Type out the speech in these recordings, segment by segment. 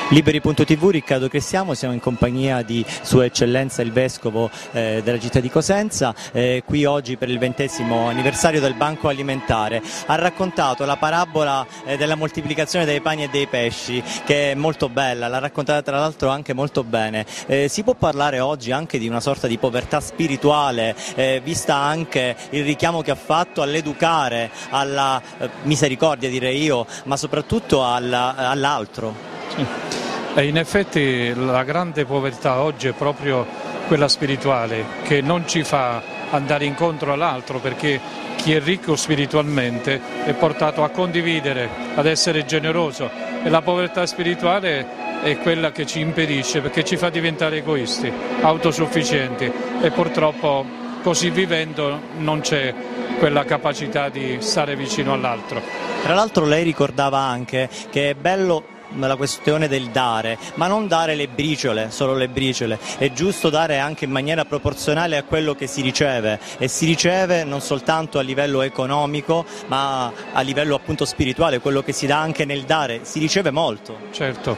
Liberi.tv, Riccardo Cristiamo, siamo in compagnia di Sua Eccellenza il Vescovo della città di Cosenza, qui oggi per il 20° anniversario del Banco Alimentare. Ha raccontato la parabola della moltiplicazione dei pani e dei pesci, che è molto bella, l'ha raccontata tra l'altro anche molto bene. Si può parlare oggi anche di una sorta di povertà spirituale, vista anche il richiamo che ha fatto all'educare, alla misericordia direi io, ma soprattutto all'altro. E in effetti la grande povertà oggi è proprio quella spirituale, che non ci fa andare incontro all'altro, perché chi è ricco spiritualmente è portato a condividere, ad essere generoso, e la povertà spirituale è quella che ci impedisce, perché ci fa diventare egoisti, autosufficienti, e purtroppo così vivendo non c'è quella capacità di stare vicino all'altro. Tra l'altro lei ricordava anche che è bello la questione del dare, ma non dare le briciole, solo le briciole, è giusto dare anche in maniera proporzionale a quello che si riceve, e si riceve non soltanto a livello economico ma a livello appunto spirituale, quello che si dà anche nel dare, si riceve molto. Certo,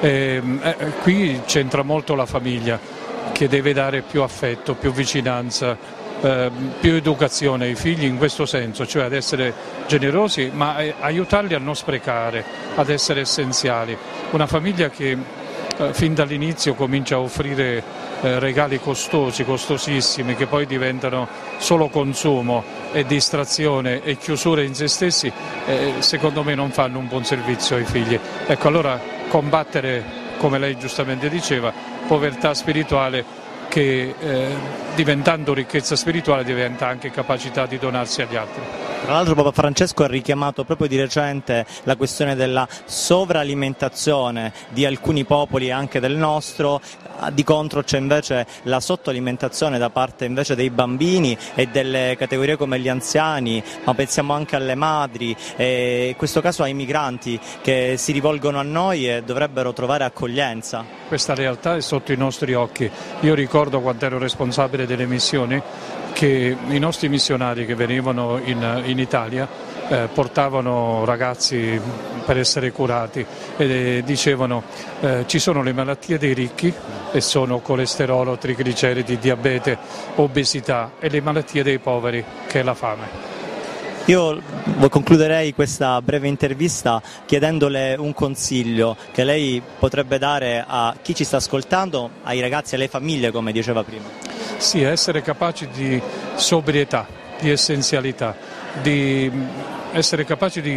qui c'entra molto la famiglia, che deve dare più affetto, più vicinanza, più educazione ai figli in questo senso, cioè ad essere generosi, ma aiutarli a non sprecare, ad essere essenziali. Una famiglia che fin dall'inizio comincia a offrire regali costosi, costosissimi, che poi diventano solo consumo e distrazione e chiusura in se stessi, secondo me non fanno un buon servizio ai figli. Ecco, allora combattere, come lei giustamente diceva, povertà spirituale, che diventando ricchezza spirituale diventa anche capacità di donarsi agli altri. Tra l'altro Papa Francesco ha richiamato proprio di recente la questione della sovralimentazione di alcuni popoli, anche del nostro. Di contro c'è invece la sottoalimentazione da parte invece dei bambini e delle categorie come gli anziani, ma pensiamo anche alle madri e in questo caso ai migranti che si rivolgono a noi e dovrebbero trovare accoglienza. Questa realtà è sotto i nostri occhi. Io ricordo, quando ero responsabile delle missioni, che i nostri missionari che venivano in Italia portavano ragazzi per essere curati e dicevano ci sono le malattie dei ricchi, e sono colesterolo, trigliceridi, diabete, obesità, e le malattie dei poveri, che è la fame. Io concluderei questa breve intervista chiedendole un consiglio che lei potrebbe dare a chi ci sta ascoltando, ai ragazzi e alle famiglie, come diceva prima. Sì, essere capaci di sobrietà, di essenzialità, di essere capaci di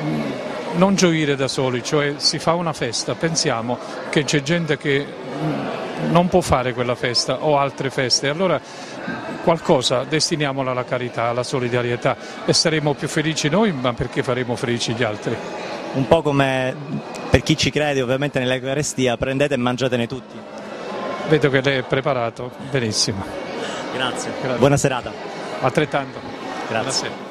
non gioire da soli, cioè si fa una festa, pensiamo che c'è gente che non può fare quella festa o altre feste, allora qualcosa destiniamola alla carità, alla solidarietà, e saremo più felici noi, ma perché faremo felici gli altri. Un po' come per chi ci crede ovviamente nell'Eucaristia, prendete e mangiatene tutti. Vedo che lei è preparato benissimo. Grazie. Buona serata. Altrettanto. Grazie. Buonasera.